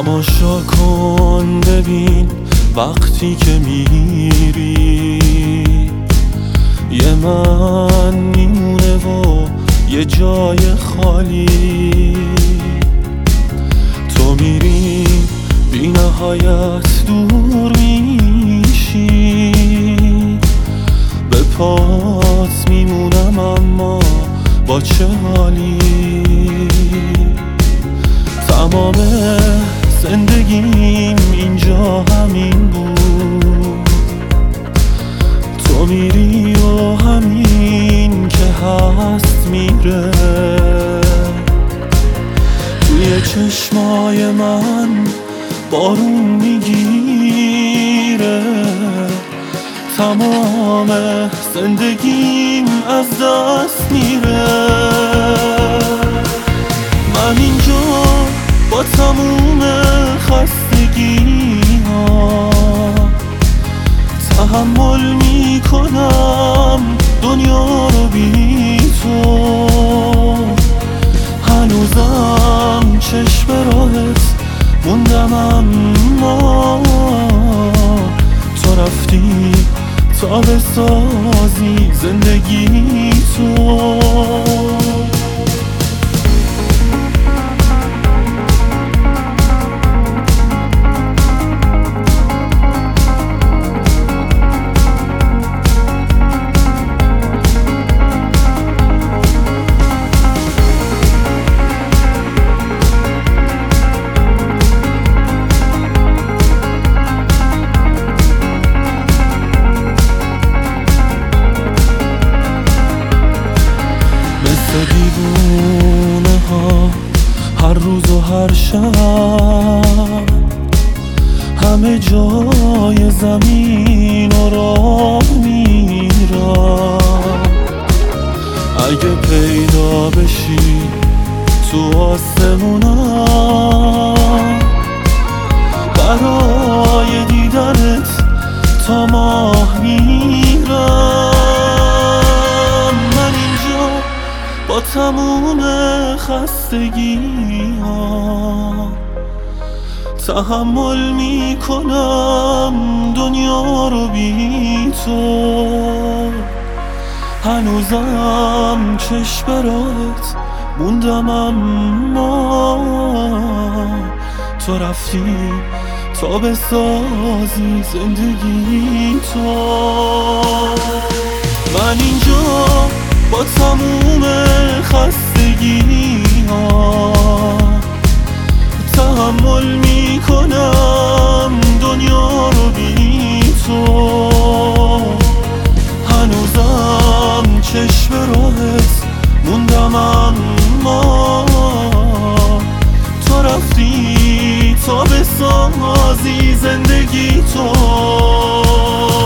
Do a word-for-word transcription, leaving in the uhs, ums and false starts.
تماشا کن ببین وقتی که میری یه من میمونه و یه جای خالی. تو میری بی نهایت دور میشی، به پات میمونم اما با چه حالی. تمام زندگیم اینجا همین بود، تو میری و همین که هست میره. توی چشمای من بارون میگیره، تمام زندگیم از دست میره. من اینجا با تموم خستگی ها تحمل میکنم دنیا رو بی تو. هنوزم چشم راهت موندم اما تو رفتی تا بسازی زندگی تو. مثل دیوونه ها هر روز و هر شب همه جای زمین و راه میرم. اگه پیدا بشی تو آسمونم برای دیدنت تا ماه میرم. با تموم خستگی ها تحمل میکنم دنیا رو بی تو. هنوزم چشم راهت موندم اما تو رفتی تا بسازی زندگی تو. من اینجا با تموم خستگی ها تحمل میکنم دنیا رو بی تو. هنوزم چشم راهت موندم اما تو رفتی تا بسازی زندگی تو.